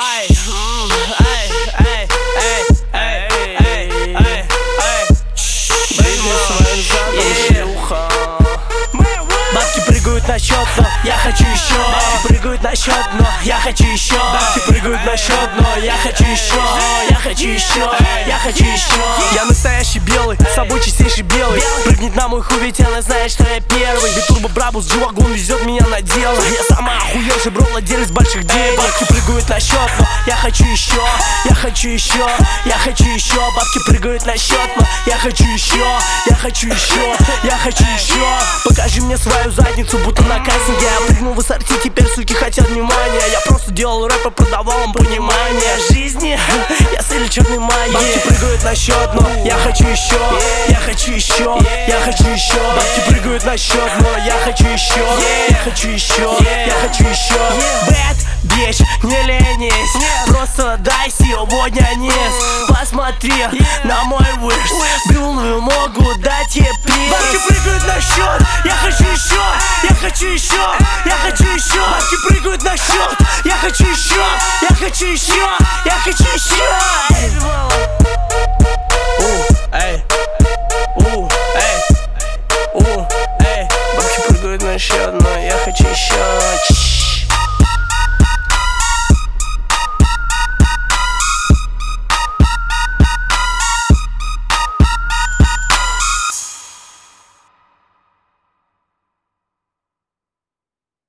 Ай, ай, ай, ай, ай, ай, ай, ай. Бабки прыгают на счет, но я хочу еще. Бабки прыгают на счет, но я хочу еще. Бабки прыгают на счет, но я хочу еще. Я хочу еще, я хочу еще. Я настоящий белый, с собой чистейший белый. Прыгнет на мой хуй, ведь она знает, что я первый. Ведь турбо брабус, G-Wagon везет меня на дело. Я сама охуевший, бро, владелец больших денег. Бабки прыгают на счет, но я хочу еще. Я хочу еще, я хочу еще. Бабки прыгают на счет, но я хочу еще. Я хочу еще, я хочу еще. Покажи мне свою задницу, будто на кастинге. Я прыгнул в ассорти, теперь суки хотят внимания. Я просто делал рэп и продавал им понимание жизни. Я с черной магией. Бабки прыгают на счет, но я хочу еще. Я хочу еще, я хочу еще. Бабки прыгают на счет, но я хочу еще. Я хочу еще, я хочу еще. Bad bitch, не ленись, просто дай сегодня низ. Посмотри на мой выш, брюлную могу дать тебе приз. Бабки прыгают на счет, я хочу еще. Я хочу еще, я хочу еще. Бабки прыгают на счет, я хочу еще. Я хочу еще.